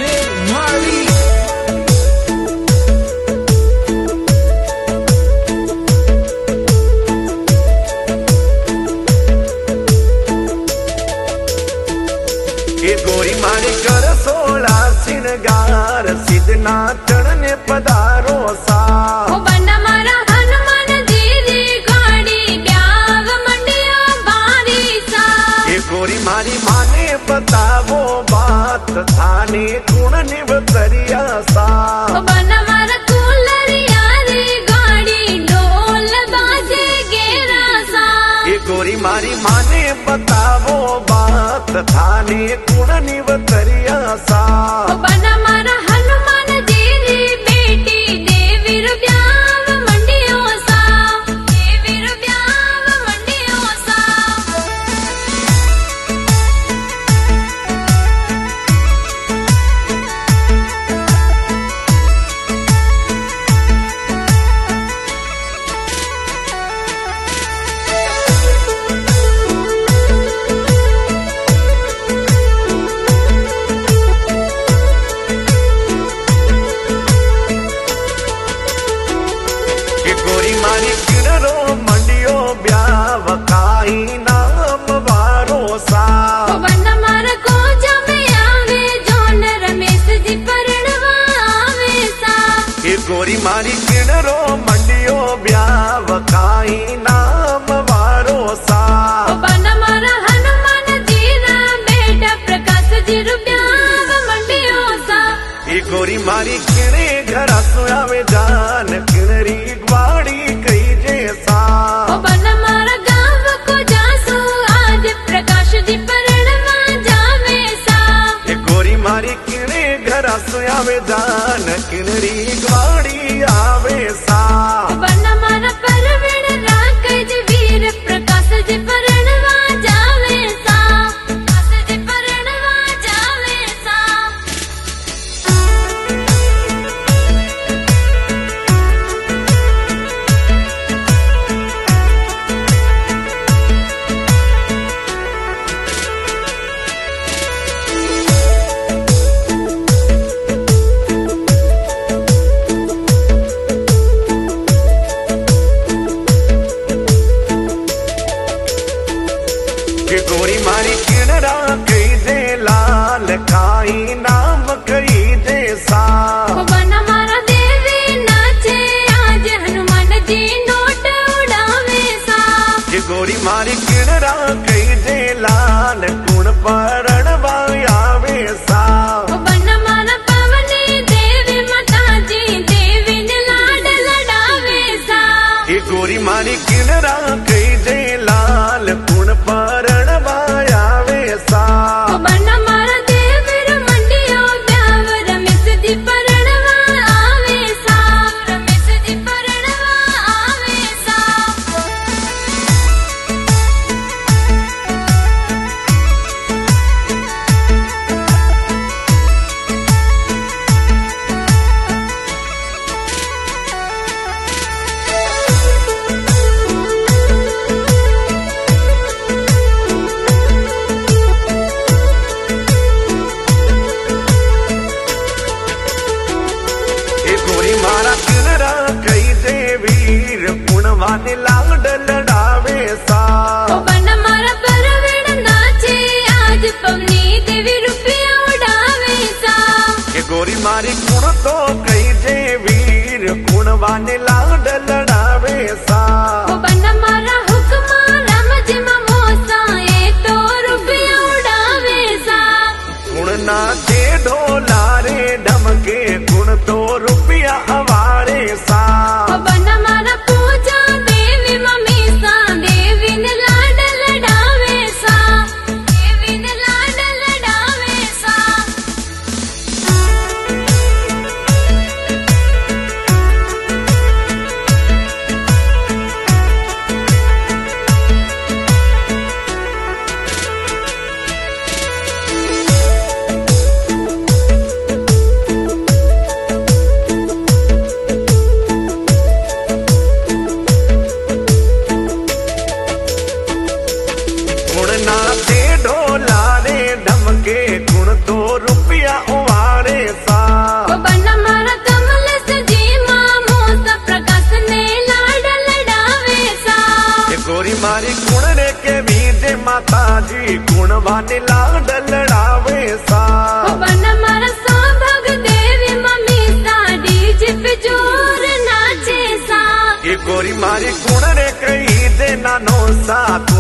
Marley. गोरी मारी कर 16 सिंगार सिद्धना चढ़ने पधारो सा बंडा मारा हनुमान जी री गाड़ी ब्याव मंडिया बारी सा। ये गोरी मारी माने बतावो बात थाने गुण निवतरिया सा बंडा मारा कुलरिया री गाड़ी ढोल बाजे गेरा सा। ये गोरी मारी माने बतावो बात थाने गुण निवतरिया सा बंडा मारा हनुमान जी री बेटी देवीर ब्याव मंडियो सा। देवीर ब्याव मंडियो सा। गोरी मारी किनरो मंडियो ब्याव काई नाम वारो सा बंडा मारा को जमे आवे जोन रमेश जी परणवा आवे सा। ये गोरी मारी किनरो मंडियो ब्याव काई नाम वारो सा बंडा मारा हनुमान जी रा बेटा प्रकाश जी रू ब्याव मंडियो सा। ये गोरी मारी किणे घर आवे जान किनरी ग्वाड़ी कई जैसा बंडा मारा गाँव को जासू आज प्रकाश जी परणवा जावे सा। ये गोरी मारी किणे घर आवे जान किनरी ग्वाड़ी आवे सा बंडा मारा परवीण राकेश वीर प्रकाश जी परणवा जावे सा। प्रकाश जी परणवा जावे सा। ये गोरी मारी किनरा कई दे लाल खाई नाम कई दे सा बंडा मारा देवी नाचे आज हनुमान जी नोट उड़ावे सा। ये गोरी मारी किनरा कई दे लाल गुण परण आवे सा बंडा मारा पवनी देवी माता जी देवी ने लाड लडावे सा। ये गोरी मारी किनरा कई दे लाल गुण परण आवे सा बंडा मारा देवीर मंडियो ब्याव रमेश जी परणवा आवे सा। रमेश जी परणवा आवे सा। ये गोरी मारा किनरा कई दे वीर पुणवाने लाड लडावे सा बंडा मारा परवीण नाचे आज पवनी देवी रुपया उड़ावे सा। ये गोरी मारी गुण तो कई दे वीर गुणवाने लाड लडावे सा बंडा मारा हुक्मा राम जी मोसा ये तो रुपया उड़ावे सा। गुण नाचे ढोलारे ढमके गुण तो रुपया अवारे सा बंडा मारा पूजा देवी मम्मी सा देवी ने लाड लडावे सा। देवी ने लाड लडावे सा। गुण नाचे ढोलारे ढमके गुण तो रुपया उवारे कुणवाने लाड लड़ावे सा। बन मारा सौभाग देवी मम्मी सा डीजे पे जोर नाचे सा। ये गोरी मारी कुण रे कही दे नानो सा।